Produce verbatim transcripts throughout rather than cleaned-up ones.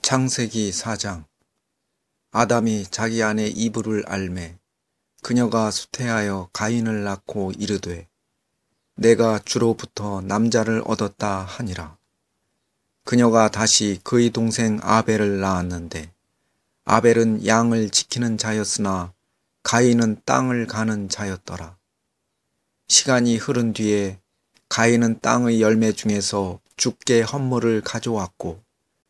창세기 사 장. 아담이 자기 아내 이브를 알매 그녀가 수태하여 가인을 낳고 이르되 내가 주로부터 남자를 얻었다 하니라. 그녀가 다시 그의 동생 아벨을 낳았는데 아벨은 양을 지키는 자였으나 가인은 땅을 가는 자였더라. 시간이 흐른 뒤에 가인은 땅의 열매 중에서 주께 헌물을 가져왔고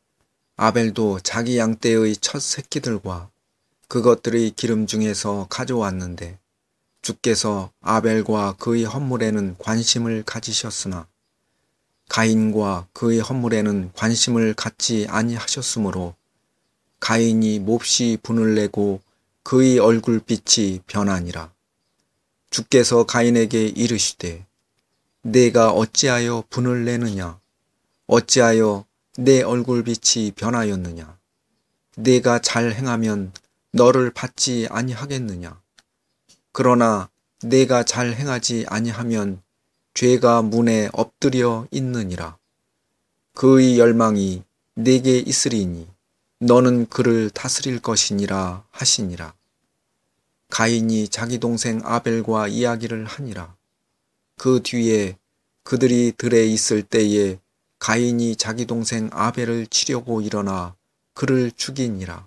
아벨도 자기 양떼의 첫 새끼들과 그것들의 기름 중에서 가져왔는데 주께서 아벨과 그의 헌물에는 관심을 가지셨으나 가인과 그의 헌물에는 관심을 갖지 아니하셨으므로 가인이 몹시 분을 내고 그의 얼굴빛이 변하니라. 주께서 가인에게 이르시되 내가 어찌하여 분을 내느냐? 어찌하여 내 얼굴빛이 변하였느냐? 내가 잘 행하면 너를 받지 아니하겠느냐? 그러나 내가 잘 행하지 아니하면 죄가 문에 엎드려 있느니라. 그의 열망이 내게 있으리니 너는 그를 다스릴 것이니라 하시니라. 가인이 자기 동생 아벨과 이야기를 하니라. 그 뒤에 그들이 들에 있을 때에 가인이 자기 동생 아벨을 치려고 일어나 그를 죽이니라.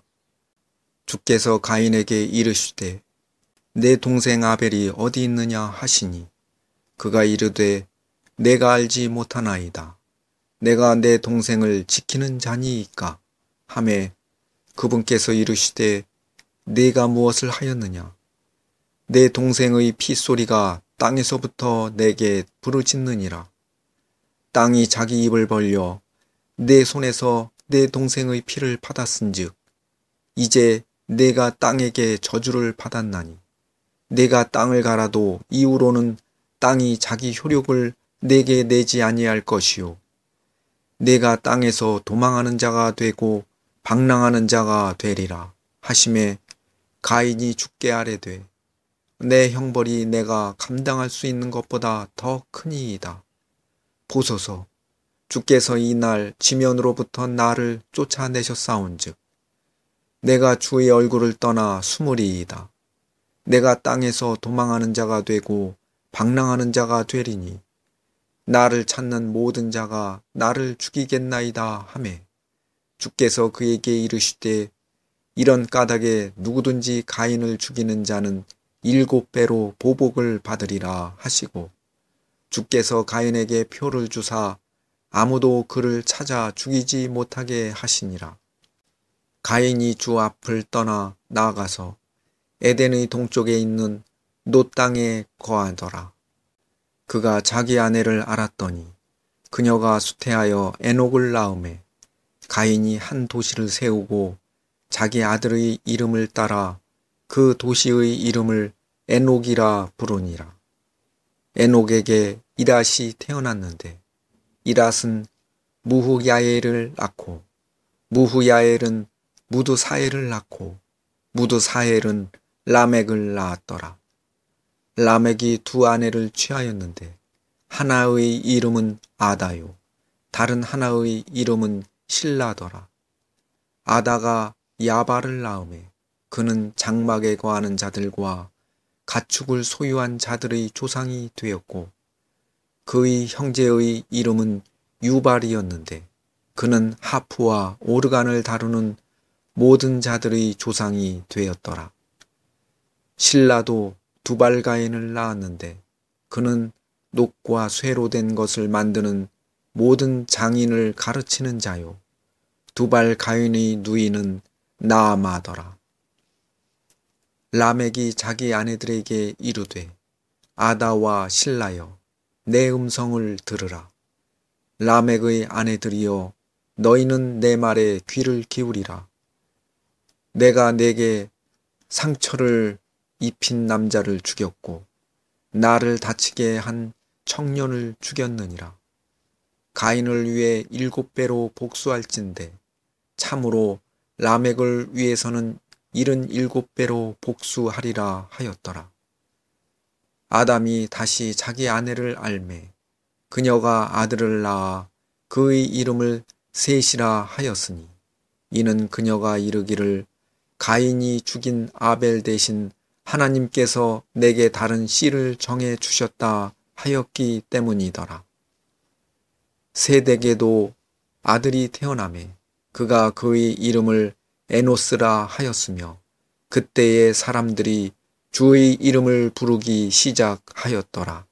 주께서 가인에게 이르시되 내 동생 아벨이 어디 있느냐 하시니 그가 이르되 내가 알지 못하나이다. 내가 내 동생을 지키는 자니이까 하매 그분께서 이르시되 내가 무엇을 하였느냐? 내 동생의 피소리가 땅에서부터 내게 부르짖느니라. 땅이 자기 입을 벌려 내 손에서 내 동생의 피를 받았은즉 이제 내가 땅에게 저주를 받았나니 내가 땅을 갈아도 이후로는 땅이 자기 효력을 내게 내지 아니할 것이요 내가 땅에서 도망하는 자가 되고 방랑하는 자가 되리라 하심에 가인이 주께 아뢰되 내 형벌이 내가 감당할 수 있는 것보다 더 크니이다. 보소서, 주께서 이날 지면으로부터 나를 쫓아내셨사온즉 내가 주의 얼굴을 떠나 숨으리이다. 내가 땅에서 도망하는 자가 되고 방랑하는 자가 되리니 나를 찾는 모든 자가 나를 죽이겠나이다 하매 주께서 그에게 이르시되 이런 까닭에 누구든지 가인을 죽이는 자는 일곱 배로 보복을 받으리라 하시고 주께서 가인에게 표를 주사 아무도 그를 찾아 죽이지 못하게 하시니라. 가인이 주 앞을 떠나 나아가서 에덴의 동쪽에 있는 노 땅에 거하더라. 그가 자기 아내를 알았더니 그녀가 수태하여 에녹을 낳음에 가인이 한 도시를 세우고 자기 아들의 이름을 따라 그 도시의 이름을 에녹이라 부르니라. 에녹에게 이랏이 태어났는데 이랏은 무후야엘을 낳고 무후야엘은 무드사엘을 낳고 무드사엘은 라멕을 낳았더라. 라멕이 두 아내를 취하였는데 하나의 이름은 아다요 다른 하나의 이름은 실라더라. 아다가 야발을 낳음에 그는 장막에 거하는 자들과 가축을 소유한 자들의 조상이 되었고 그의 형제의 이름은 유발이었는데 그는 하프와 오르간을 다루는 모든 자들의 조상이 되었더라. 실라도 두발가인을 낳았는데 그는 녹과 쇠로 된 것을 만드는 모든 장인을 가르치는 자요 두발가인의 누이는 나아마더라. 라멕이 자기 아내들에게 이르되 아다와 실라여 내 음성을 들으라. 라멕의 아내들이여 너희는 내 말에 귀를 기울이라. 내가 내게 상처를 입힌 남자를 죽였고 나를 다치게 한 청년을 죽였느니라. 가인을 위해 일곱 배로 복수할진대 참으로 라멕을 위해서는 일흔 일곱 배로 복수하리라 하였더라. 아담이 다시 자기 아내를 알매 그녀가 아들을 낳아 그의 이름을 셋이라 하였으니 이는 그녀가 이르기를 가인이 죽인 아벨 대신 하나님께서 내게 다른 씨를 정해 주셨다 하였기 때문이더라. 셋에게도 아들이 태어나매 그가 그의 이름을 에노스라 하였으며 그때의 사람들이 주의 이름을 부르기 시작하였더라.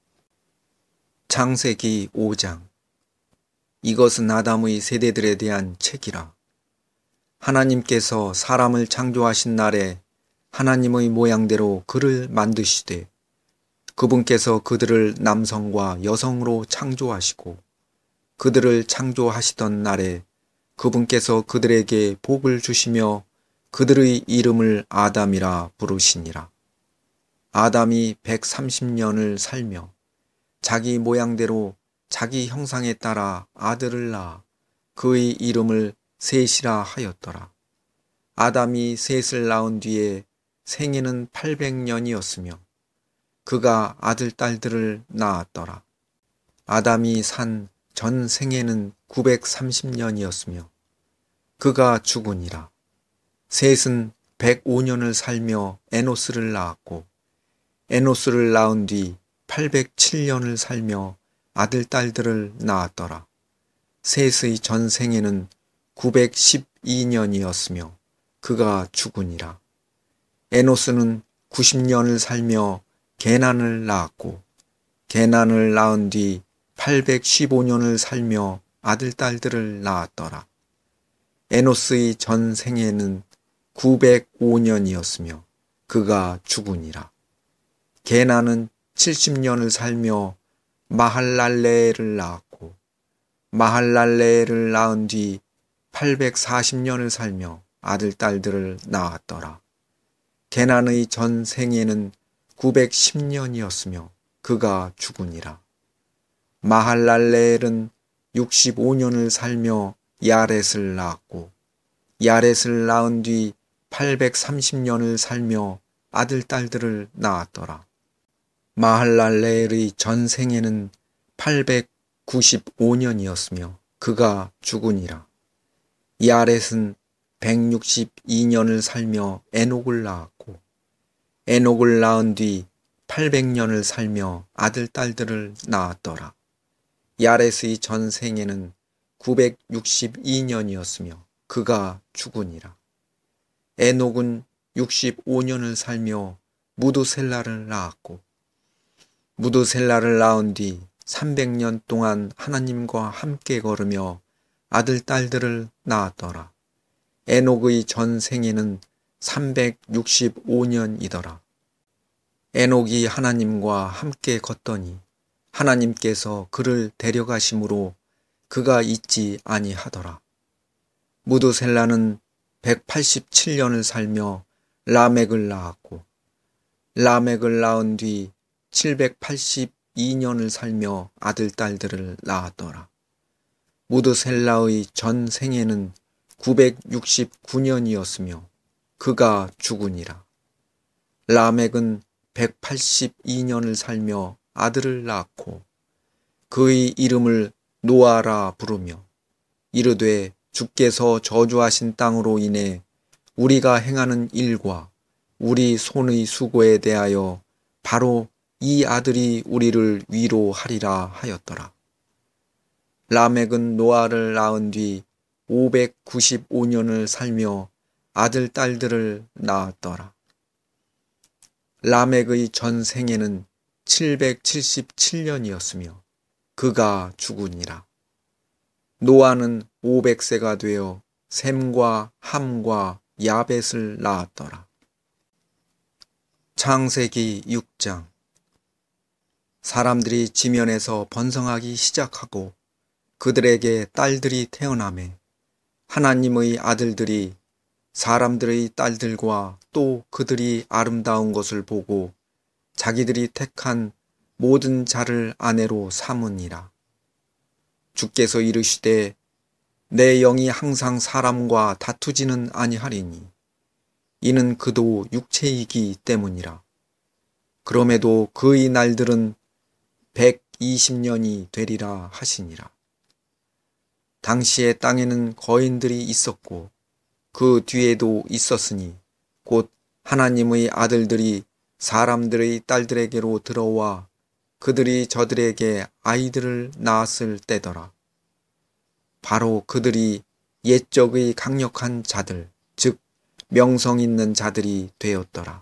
창세기 오 장. 이것은 아담의 세대들에 대한 책이라. 하나님께서 사람을 창조하신 날에 하나님의 모양대로 그를 만드시되 그분께서 그들을 남성과 여성으로 창조하시고 그들을 창조하시던 날에 그분께서 그들에게 복을 주시며 그들의 이름을 아담이라 부르시니라. 아담이 백삼십 년을 살며 자기 모양대로 자기 형상에 따라 아들을 낳아 그의 이름을 셋이라 하였더라. 아담이 셋을 낳은 뒤에 생애는 팔백 년이었으며 그가 아들, 딸들을 낳았더라. 아담이 산 전 생애는 구백삼십 년이었으며 그가 죽으니라. 셋은 백오 년을 살며 에노스를 낳았고 에노스를 낳은 뒤 팔백칠 년을 살며 아들, 딸들을 낳았더라. 셋의 전 생애는 구백십이 년이었으며 그가 죽으니라. 에노스는 구십 년을 살며 게난을 낳았고 게난을 낳은 뒤 팔백십오 년을 살며 아들, 딸들을 낳았더라. 에노스의 전 생애는 구백오 년이었으며 그가 죽으니라. 게난은 칠십 년을 살며 마할랄레를 낳았고 마할랄레를 낳은 뒤 팔백사십 년을 살며 아들, 딸들을 낳았더라. 게난의 전 생애는 구백십 년이었으며 그가 죽으니라. 마할랄레엘은 육십오 년을 살며 야렛을 낳았고 야렛을 낳은 뒤 팔백삼십 년을 살며 아들, 딸들을 낳았더라. 마할랄레엘의 전 생애는 팔백구십오 년이었으며 그가 죽으니라. 야렛은 백육십이 년을 살며 에녹을 낳았고 에녹을 낳은 뒤 팔백 년을 살며 아들, 딸들을 낳았더라. 야렛의 전 생애는 구백육십이 년이었으며 그가 죽으니라. 에녹은 육십오 년을 살며 무두셀라를 낳았고 무두셀라를 낳은 뒤 삼백 년 동안 하나님과 함께 걸으며 아들, 딸들을 낳았더라. 에녹의 전 생애는 삼백육십오 년이더라. 에녹이 하나님과 함께 걷더니 하나님께서 그를 데려가심으로 그가 있지 아니하더라. 무두셀라는 백팔십칠 년을 살며 라멕을 낳았고 라멕을 낳은 뒤 칠백팔십이 년을 살며 아들, 딸들을 낳았더라. 무두셀라의 전 생애는 구백육십구 년이었으며 그가 죽으니라. 라멕은 백팔십이 년을 살며 아들을 낳고 그의 이름을 노아라 부르며 이르되 주께서 저주하신 땅으로 인해 우리가 행하는 일과 우리 손의 수고에 대하여 바로 이 아들이 우리를 위로하리라 하였더라. 라멕은 노아를 낳은 뒤 오백구십오 년을 살며 아들, 딸들을 낳았더라. 라멕의 전 생애는 칠백칠십칠 년이었으며 그가 죽으니라. 노아는 오백 세가 되어 셈과 함과 야벳을 낳았더라. 창세기 육 장. 사람들이 지면에서 번성하기 시작하고 그들에게 딸들이 태어나매 하나님의 아들들이 사람들의 딸들과 또 그들이 아름다운 것을 보고 자기들이 택한 모든 자를 아내로 삼으니라. 주께서 이르시되 내 영이 항상 사람과 다투지는 아니하리니 이는 그도 육체이기 때문이라. 그럼에도 그의 날들은 백이십 년이 되리라 하시니라. 당시에 땅에는 거인들이 있었고 그 뒤에도 있었으니 곧 하나님의 아들들이 사람들의 딸들에게로 들어와 그들이 저들에게 아이들을 낳았을 때더라. 바로 그들이 옛적의 강력한 자들, 즉 명성 있는 자들이 되었더라.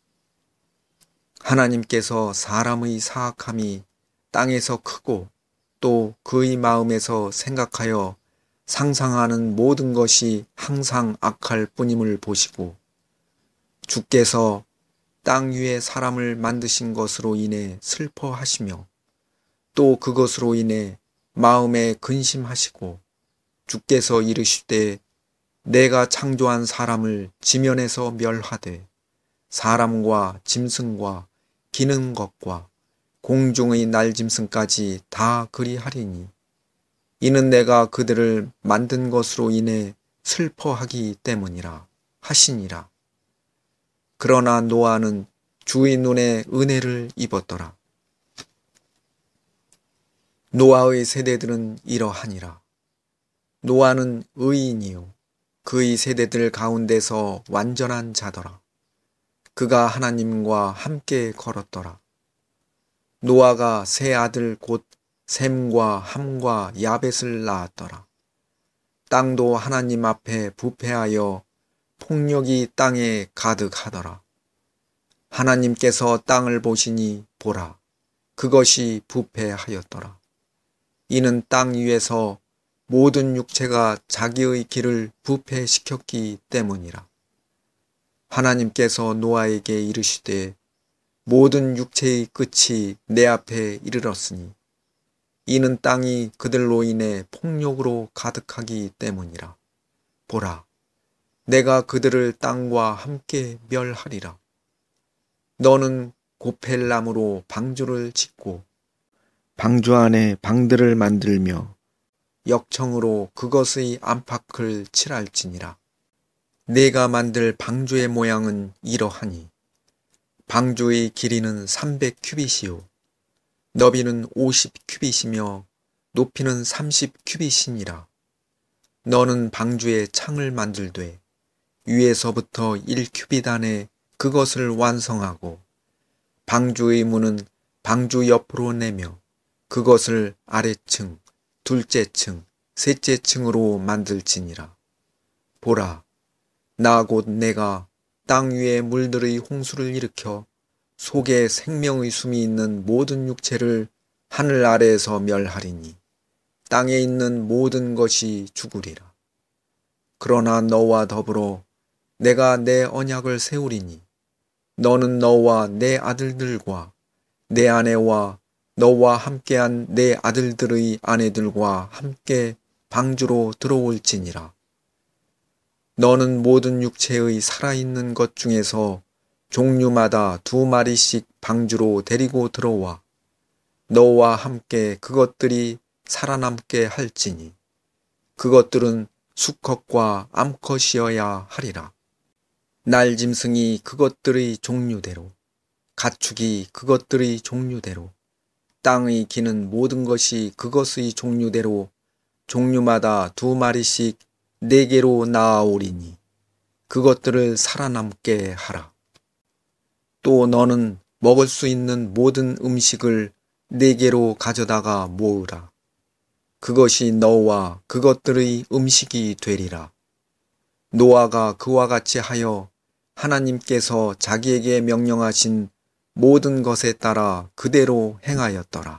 하나님께서 사람의 사악함이 땅에서 크고 또 그의 마음에서 생각하여 상상하는 모든 것이 항상 악할 뿐임을 보시고 주께서 땅 위에 사람을 만드신 것으로 인해 슬퍼하시며 또 그것으로 인해 마음에 근심하시고 주께서 이르시되 내가 창조한 사람을 지면에서 멸하되 사람과 짐승과 기는 것과 공중의 날짐승까지 다 그리하리니 이는 내가 그들을 만든 것으로 인해 슬퍼하기 때문이라 하시니라. 그러나 노아는 주의 눈에 은혜를 입었더라. 노아의 세대들은 이러하니라. 노아는 의인이요 그의 세대들 가운데서 완전한 자더라. 그가 하나님과 함께 걸었더라. 노아가 세 아들 곧 셈과 함과 야벳을 낳았더라. 땅도 하나님 앞에 부패하여 폭력이 땅에 가득하더라. 하나님께서 땅을 보시니 보라, 그것이 부패하였더라. 이는 땅 위에서 모든 육체가 자기의 길을 부패시켰기 때문이라. 하나님께서 노아에게 이르시되 모든 육체의 끝이 내 앞에 이르렀으니 이는 땅이 그들로 인해 폭력으로 가득하기 때문이라. 보라, 내가 그들을 땅과 함께 멸하리라. 너는 고펠나무로 방주를 짓고 방주 안에 방들을 만들며 역청으로 그것의 안팎을 칠할지니라. 내가 만들 방주의 모양은 이러하니 방주의 길이는 삼백 큐빗이요 너비는 오십 큐빗이며 높이는 삼십 큐빗이니라. 너는 방주에 창을 만들되 위에서부터 일 큐빗 안에 그것을 완성하고 방주의 문은 방주 옆으로 내며 그것을 아래층, 둘째 층, 셋째 층으로 만들지니라. 보라, 나 곧 내가 땅 위에 물들의 홍수를 일으켜 속에 생명의 숨이 있는 모든 육체를 하늘 아래에서 멸하리니 땅에 있는 모든 것이 죽으리라. 그러나 너와 더불어 내가 내 언약을 세우리니 너는 너와 내 아들들과 내 아내와 너와 함께한 내 아들들의 아내들과 함께 방주로 들어올지니라. 너는 모든 육체의 살아있는 것 중에서 종류마다 두 마리씩 방주로 데리고 들어와 너와 함께 그것들이 살아남게 할지니 그것들은 수컷과 암컷이어야 하리라. 날짐승이 그것들의 종류대로 가축이 그것들의 종류대로 땅의 기는 모든 것이 그것의 종류대로 종류마다 두 마리씩 네 개로 낳아오리니 그것들을 살아남게 하라. 또 너는 먹을 수 있는 모든 음식을 네 개로 가져다가 모으라. 그것이 너와 그것들의 음식이 되리라. 노아가 그와 같이 하여 하나님께서 자기에게 명령하신 모든 것에 따라 그대로 행하였더라.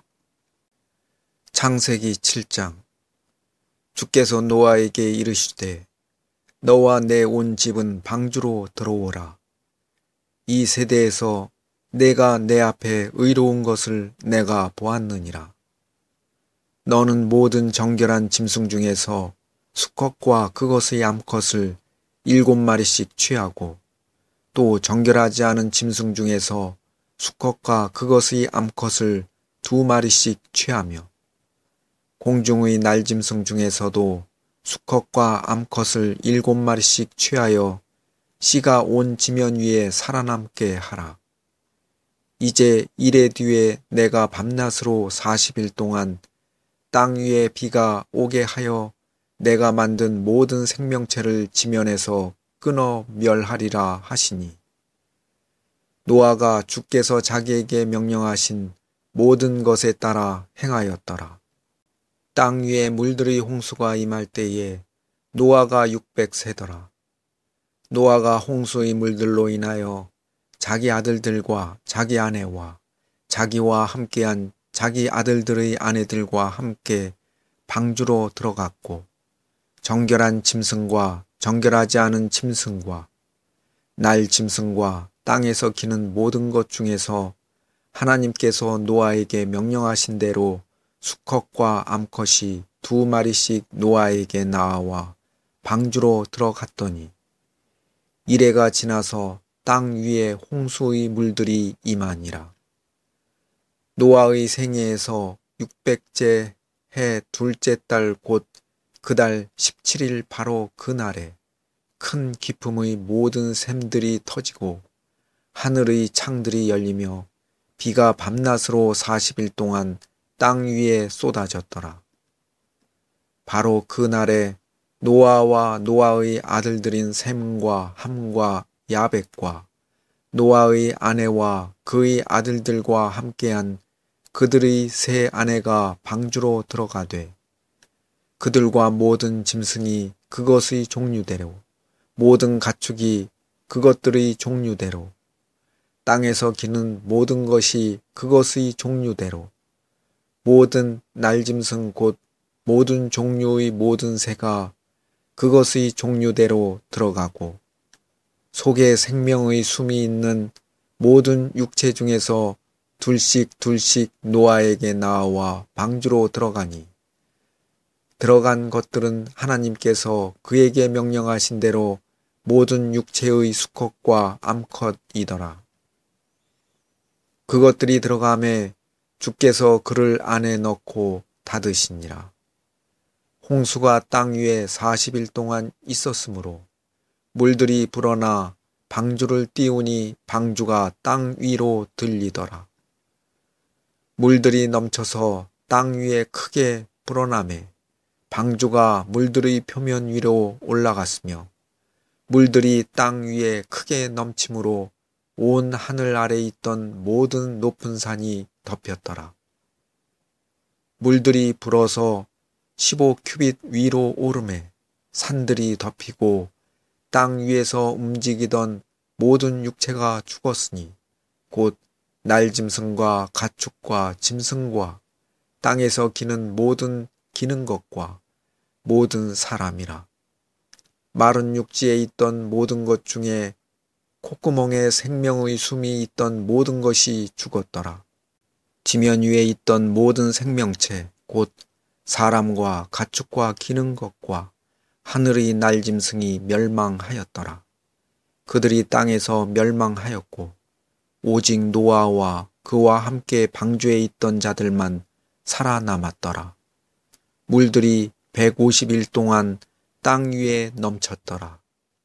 창세기 칠 장. 주께서 노아에게 이르시되 너와 내 온 집은 방주로 들어오라. 이 세대에서 내가 내 앞에 의로운 것을 내가 보았느니라. 너는 모든 정결한 짐승 중에서 수컷과 그것의 암컷을 일곱 마리씩 취하고 또 정결하지 않은 짐승 중에서 수컷과 그것의 암컷을 두 마리씩 취하며 공중의 날짐승 중에서도 수컷과 암컷을 일곱 마리씩 취하여 씨가 온 지면 위에 살아남게 하라. 이제 이래 뒤에 내가 밤낮으로 사십 일 동안 땅 위에 비가 오게 하여 내가 만든 모든 생명체를 지면에서 끊어 멸하리라 하시니 노아가 주께서 자기에게 명령하신 모든 것에 따라 행하였더라. 땅 위에 물들의 홍수가 임할 때에 노아가 육백 세더라. 노아가 홍수의 물들로 인하여 자기 아들들과 자기 아내와 자기와 함께한 자기 아들들의 아내들과 함께 방주로 들어갔고 정결한 짐승과 정결하지 않은 짐승과 날 짐승과 땅에서 기는 모든 것 중에서 하나님께서 노아에게 명령하신 대로 수컷과 암컷이 두 마리씩 노아에게 나와 방주로 들어갔더니 이래가 지나서 땅 위에 홍수의 물들이 임하니라. 노아의 생애에서 육백째 해 둘째 달 곧 그 달 십칠 일 바로 그날에 큰 기품의 모든 샘들이 터지고 하늘의 창들이 열리며 비가 밤낮으로 사십 일 동안 땅 위에 쏟아졌더라. 바로 그날에 노아와 노아의 아들들인 셈과 함과 야벳과 노아의 아내와 그의 아들들과 함께한 그들의 세 아내가 방주로 들어가되 그들과 모든 짐승이 그것의 종류대로 모든 가축이 그것들의 종류대로 땅에서 기는 모든 것이 그것의 종류대로 모든 날짐승 곧 모든 종류의 모든 새가 그것의 종류대로 들어가고 속에 생명의 숨이 있는 모든 육체 중에서 둘씩 둘씩 노아에게 나와 방주로 들어가니 들어간 것들은 하나님께서 그에게 명령하신 대로 모든 육체의 수컷과 암컷이더라. 그것들이 들어가매 주께서 그를 안에 넣고 닫으시니라. 홍수가 땅 위에 사십 일 동안 있었으므로 물들이 불어나 방주를 띄우니 방주가 땅 위로 들리더라. 물들이 넘쳐서 땅 위에 크게 불어나매 방주가 물들의 표면 위로 올라갔으며 물들이 땅 위에 크게 넘침으로 온 하늘 아래 있던 모든 높은 산이 덮였더라. 물들이 불어서 십오 큐빗 위로 오르매 산들이 덮이고 땅 위에서 움직이던 모든 육체가 죽었으니 곧 날짐승과 가축과 짐승과 땅에서 기는 모든 기는 것과 모든 사람이라. 마른 육지에 있던 모든 것 중에 콧구멍에 생명의 숨이 있던 모든 것이 죽었더라. 지면 위에 있던 모든 생명체 곧 사람과 가축과 기는 것과 하늘의 날짐승이 멸망하였더라. 그들이 땅에서 멸망하였고 오직 노아와 그와 함께 방주에 있던 자들만 살아남았더라. 물들이 백오십 일 동안 땅 위에 넘쳤더라.